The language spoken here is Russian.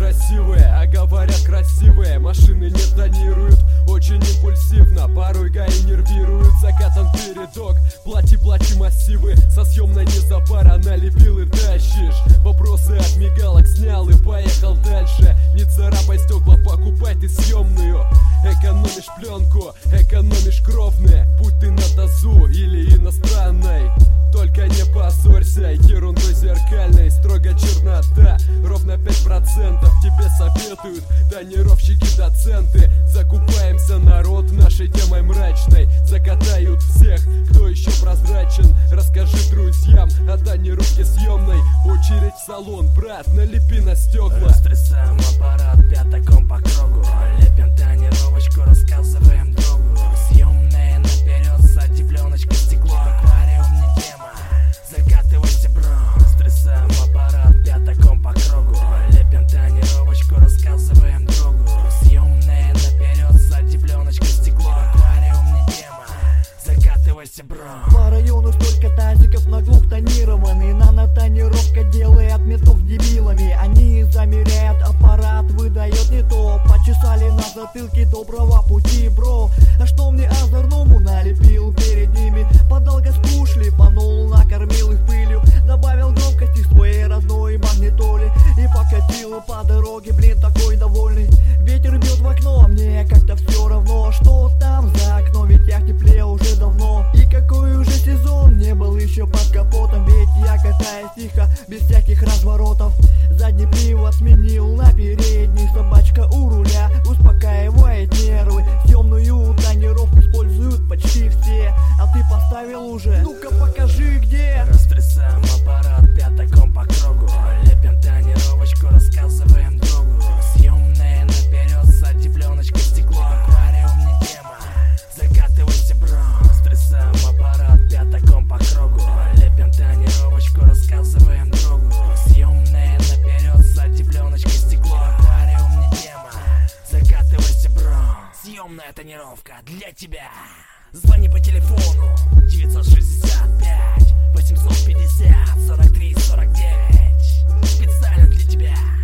красивые, а говорят красивые. Машины не тонируют, очень импульсивно, порой ГАИ нервируют. Закатан передок, плати массивы. Со съемной не за пара, налепил и тащишь. Вопросы от мигалок снял и поехал дальше. Не царапай стекла, покупай ты съемную. Экономишь пленку, экономишь кровные. Будь ты на тазу или иностранной, только не позорься ерундой зеркальной. Строго чернота, ровно 5% тебе советуют тонировщики-доценты. Закупаемся, народ, нашей темой мрачной. Закатают всех, кто еще прозрачен. Расскажи друзьям о тонировке съемной. Очередь в салон, брат, налепи на стекла. Растрясаем аппарат пятаком по кругу. Лепим тонировочку, рассказываем другу. Съемные наперед, сзади пленочка, стекло. Аквариум не тема, закатывайся, бро. Растрясаем аппарат пятаком по кругу. Лепим тонировочку, рассказываем другу. Съемные наперед, сзади пленочка, стекло. Аквариум не тема, закатывайся, бро. По району столько тазиков наглух тонированный. Нанотонировка делает метов дебилами. Они замеряют аппарат, выдает не то. Почесали на затылке, доброго пути, бро. А что мне озорному налепил перед ними? Подал газ пушли, панул, накормил их пылью. Добавил громкости своей родной магнитоле и покатил по дороге, блин, такой довольный. Ветер бьет в окно, а мне как-то все равно, что там за окном, ведь я в тепле уже давно. И какой уже сезон не был еще под капотом, ведь я катаюсь тихо, без всяких разворотов. Задний привод сменил на передний, собачка у руля успокаивает нервы. Темную тонировку используют почти все, а ты поставил уже? Ну-ка покажи где. Растрясаем аппарат пятаком по кругу. Лепим тонировочку, рассказываем другу. Съемные наперед, сзади пленочка, стекло. Аквариум не тема, закатывайся, бро. Растрясаем аппарат пятаком по кругу. Лепим тонировочку, рассказываем другу. Съемные наперед, сзади пленочка, стекло. Аквариум не тема, закатывайся, бро. Съемная тонировка для тебя. Звони по телефону 965 850 43 49. Специально для тебя.